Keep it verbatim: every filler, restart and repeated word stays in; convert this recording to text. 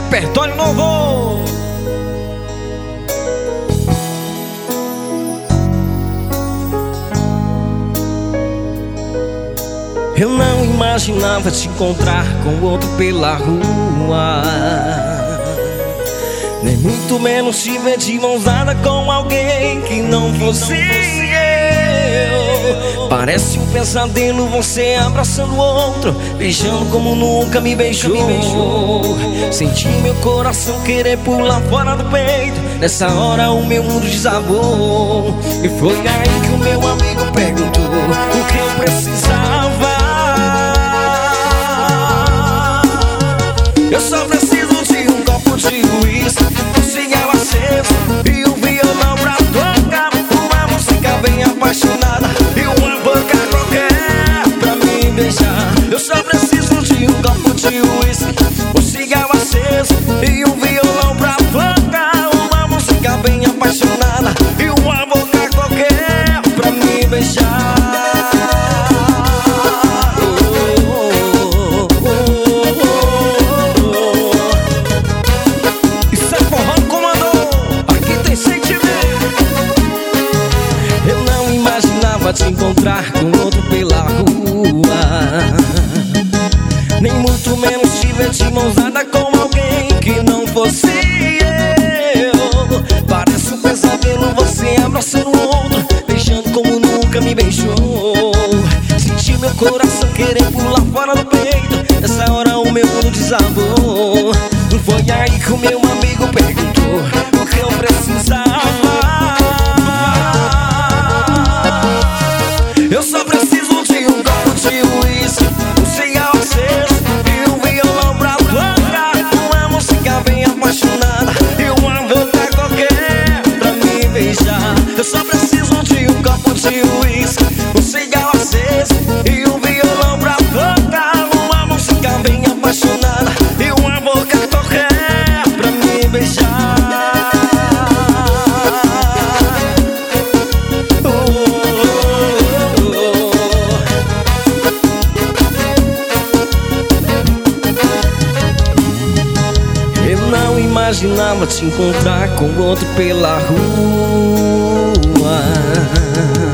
repertório novo. Eu não imaginava te encontrar com outro pela rua, nem muito menos te ver de mãos dadas com alguém que não fosse eu. Parece um pesadelo você abraçando outro, beijando como nunca me beijou. Senti meu coração querer pular fora do peito. Nessa hora o meu mundo desabou. E foi aí que o meu amigo perguntou o que eu precisava. Eu só preciso de um copo de uísque, um cigarro aceso e um violão pra tocar uma música bem apaixonada e uma boca qualquer pra me beijar. Eu só preciso de um copo de uísque, um cigarro aceso e um violão pra tocar uma música bem apaixonada e uma boca qualquer pra me beijar. Te encontrar com outro pela rua, nem muito menos te ver de mãos dadas com alguém que não fosse eu. Parece um pesadelo você abraçando outro, beijando como nunca me beijou. Senti meu coração querer pular fora do peito. Nessa hora o meu mundo desabou. Foi aí que o meu amigo perguntou o que eu precisava. Eu só preciso de um copo de uísque, um cigarro aceso e um violão pra tocar uma música bem apaixonada e uma boca qualquer pra me beijar. Eu só preciso de um copo de uísque, um cigarro aceso e um violão pra tocar uma música bem apaixonada e uma boca qualquer pra me beijar. Imaginava te encontrar com outro pela rua.